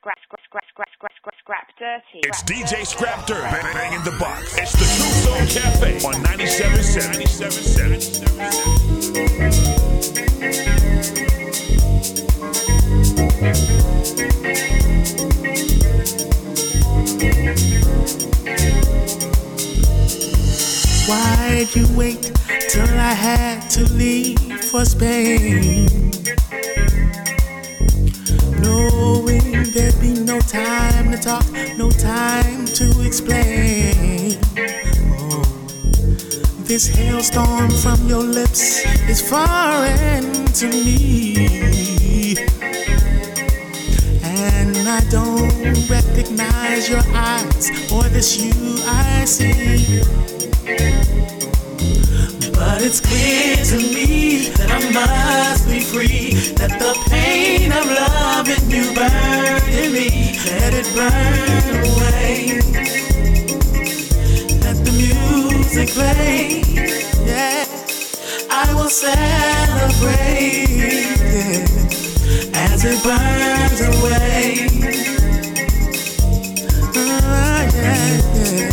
Dirty. It's DJ Scrap Dirt banging the box. It's the True Soul Cafe on 97.7. Why'd you wait till I had to leave for Spain? Knowing there'd be no time to talk, no time to explain. Oh, this hailstorm from your lips is foreign to me, and I don't recognize your eyes or this you I see. But it's clear to me that I must be free, that the pain of loving you burning me, let it burn away. Let the music play, yeah. I will celebrate, yeah, as it burns away. Yeah, yeah.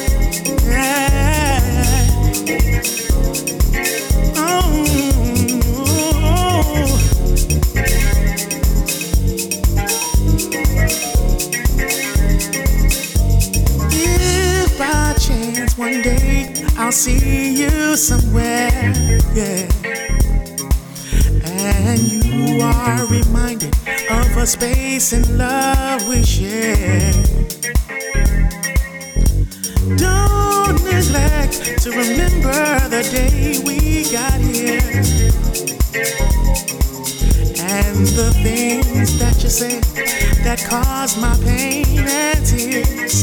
One day I'll see you somewhere, yeah, and you are reminded of a space and love we share. Don't neglect to remember the day we got here, and the things that you said that caused my pain and tears.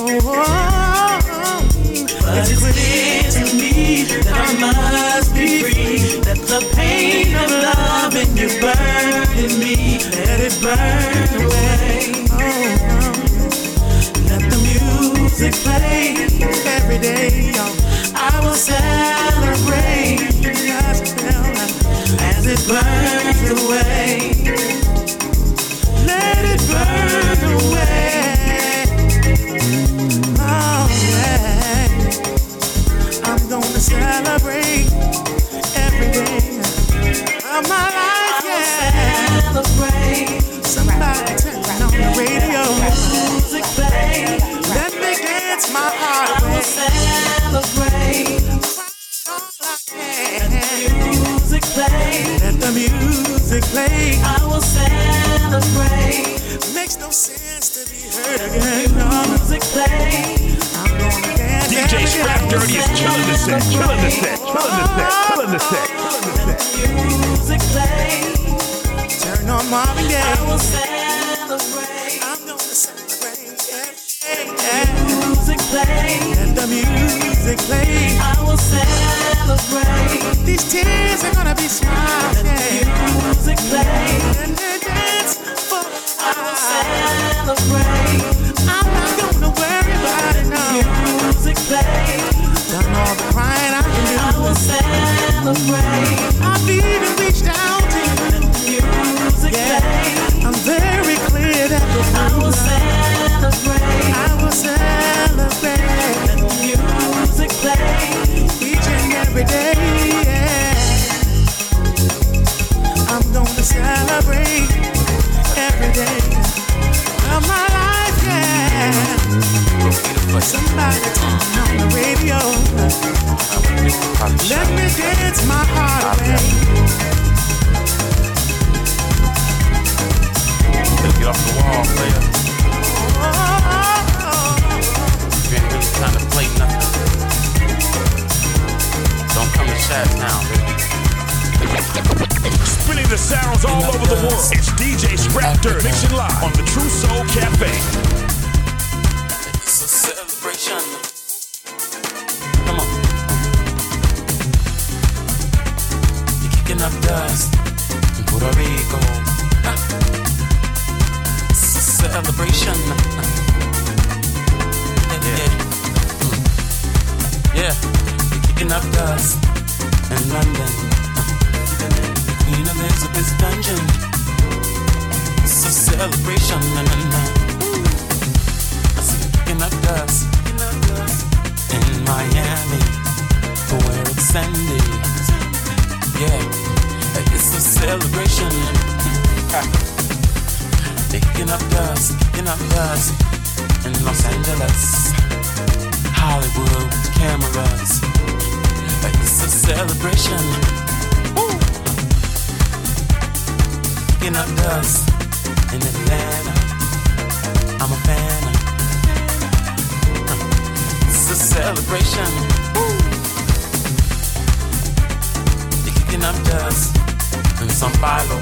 But it's clear to me that I must be free, that the pain of loving you burning me, let it burn away. Let the music play every day. I will celebrate as it burns away. Let it burn away. Oh yeah, I'm gonna celebrate every day of my life. Yeah, celebrate. Somebody turn on the radio. Music play. Let me dance my heart away. I will celebrate. Let the music play. Let the music play. I will celebrate. Makes no sense to be heard again. Music play. I'm gonna dance. DJ Scrap Dirty is killing the set. Let the music play. Turn on Marvin Gaye. I will celebrate. I'm gonna celebrate. Yeah. Music play. Let the music play. I will celebrate. These tears are gonna be smiles. Let the music play. And then dance for I will celebrate. I'm not gonna worry about it now. Music play. Done all the crying I can do. I will celebrate. I've even reached out to you. Let the music play. I'm very clear that I will celebrate. I will celebrate. Let the music play. Each and every day, yeah. I'm gonna celebrate every day of my life, yeah. Somebody turn on the radio. Let me dance my heart away. Better get off the wall, player. You ain't really trying to play nothing. Don't come to Chi-Town, baby. Spinning the sounds all over the world. It's DJ Scrap Dirt mixing live on the True Soul Cafe. It's a celebration. Come on. You're kicking up dust in Puerto Rico. It's a celebration. Yeah. You're kicking up dust in London. The Queen Elizabeth's dungeon. It's a celebration, na na na. I see you picking up dust in Miami, where it's sandy. Yeah, it's a celebration. Picking up dust in Los Angeles, Hollywood cameras. It's a celebration. Woo. Picking up dust in Atlanta. I'm a fan. It's a celebration. Woo. Picking up dust in São Paulo.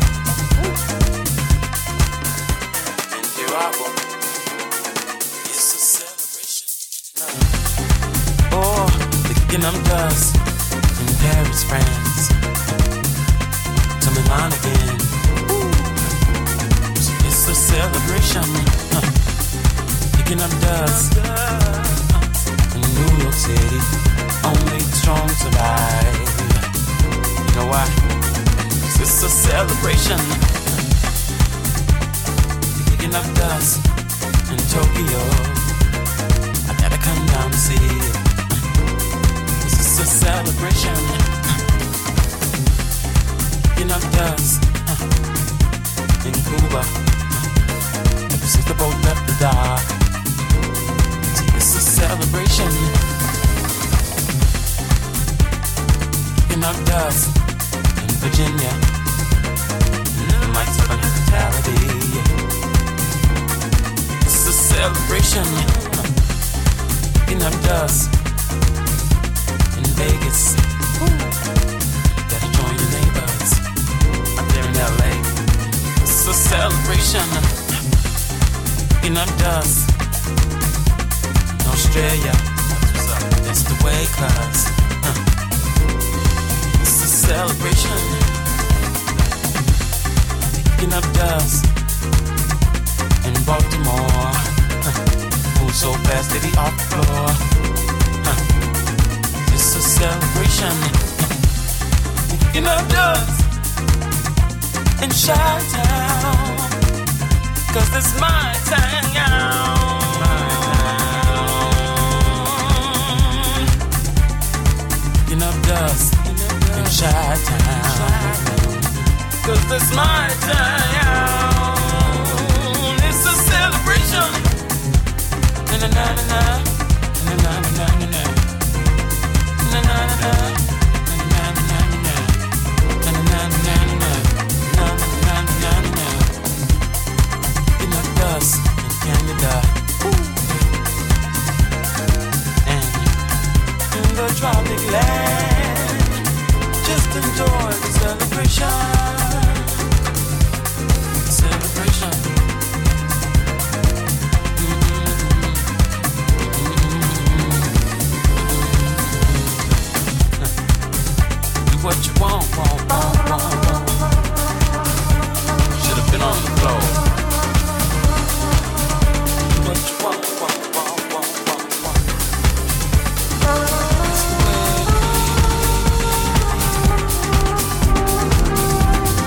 In Chihuahua. It's a celebration. Oh, picking up dust in Paris, France, to Milan again. It's a celebration. Picking up dust in New York City. Only the strong survive. You know why? 'Cause it's a celebration. Picking up dust in Tokyo. I gotta come down to see it. It's a celebration. Picking up dust in Cuba. Ever since the boat left the dock. It's a celebration. Picking up dust in Virginia. Lights of hospitality. It's a celebration. Picking up dust in Vegas. Gotta join your neighbors out there in LA. It's a celebration. Picking up dust in Australia. That's the way, cuz it's a celebration. Picking up dust in Baltimore. Move so fast they be off the floor. It's a celebration. Picking up dust in Chi-Town. 'Cause it's my town. Picking up dust in Chi-Town. 'Cause it's my town. It's a celebration. Na na na na na na na na na na na na na na na na. Picking up dust in Canada and in the tropic land. Just enjoy the celebration. Celebration. What you want. Should have been on the floor. What you want. It's the way.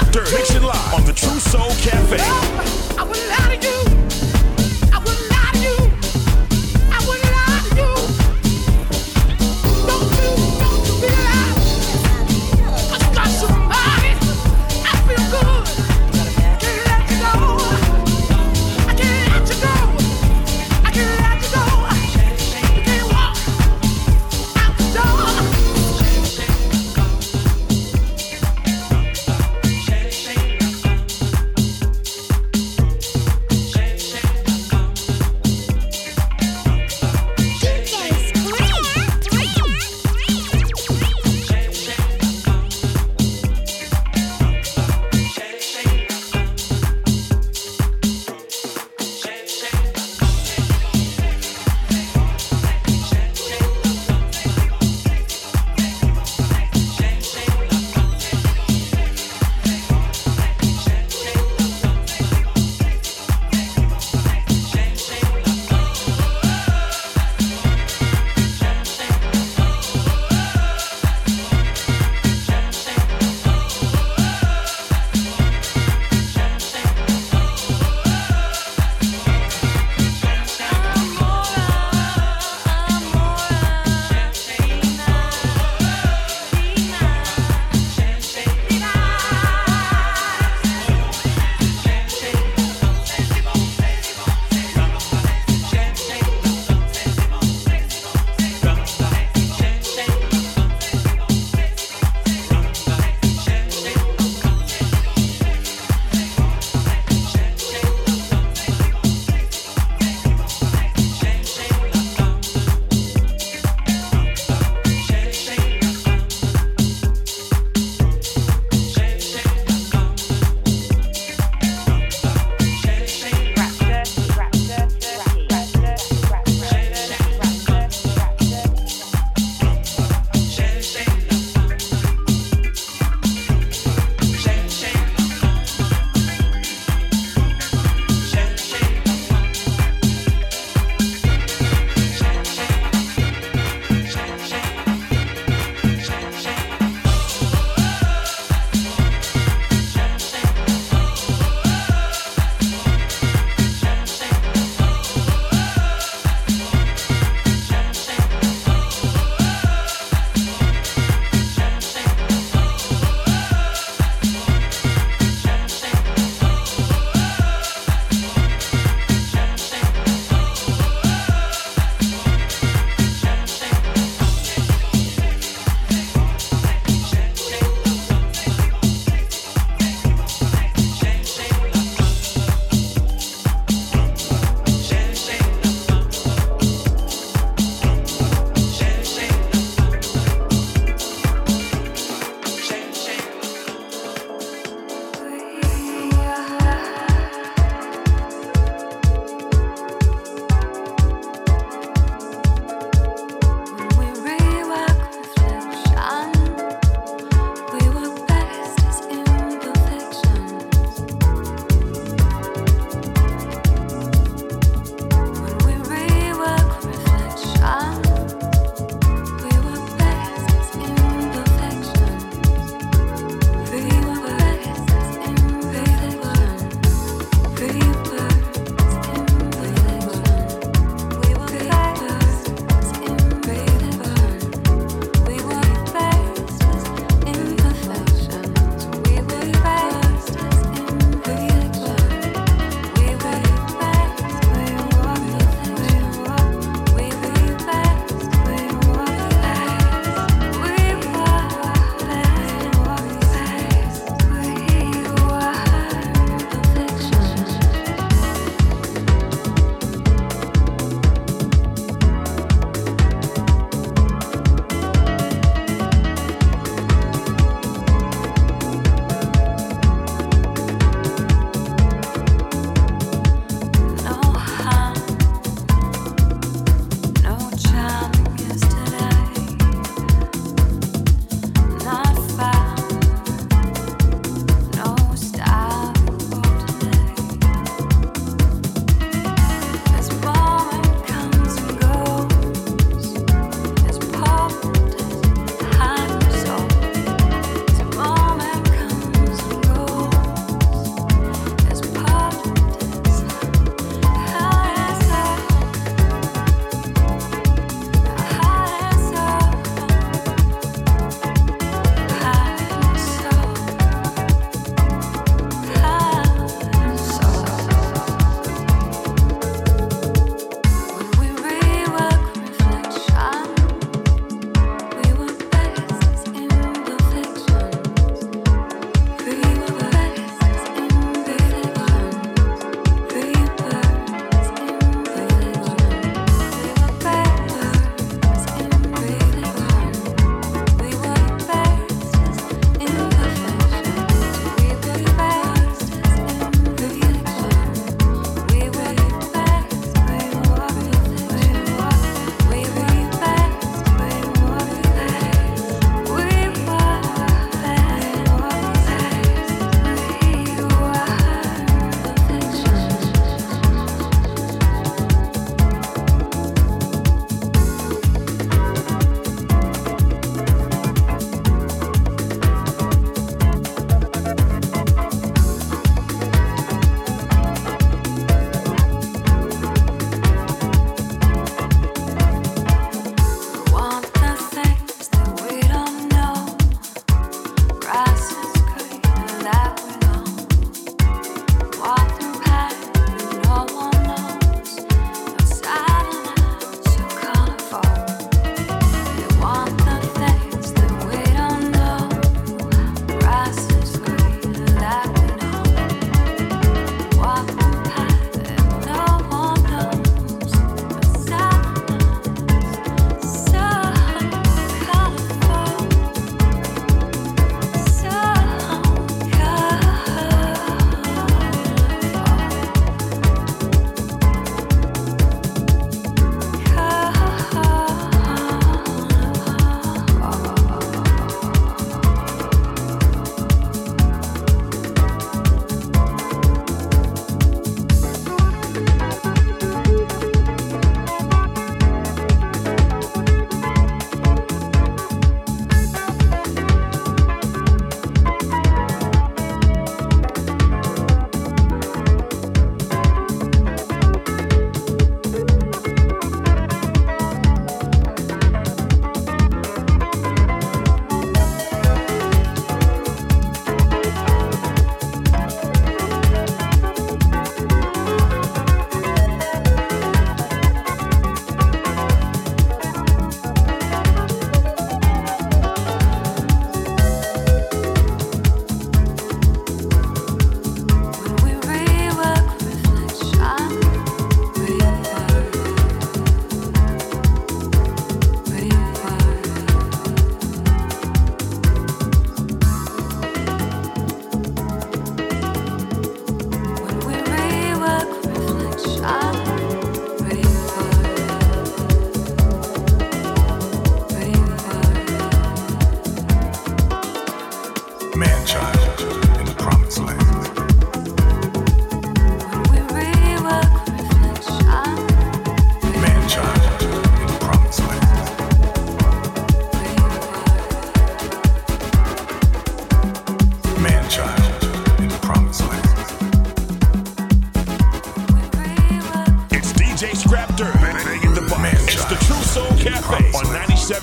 Scrapter, mixing live on the True Soul Cafe. I wouldn't lie to you. I wouldn't lie to you. I wouldn't lie to you. Don't you be alive. I got somebody. I feel good. I can't let you go. I can't let you go. I can't let you go. You can't walk out the door.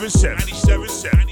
97.7.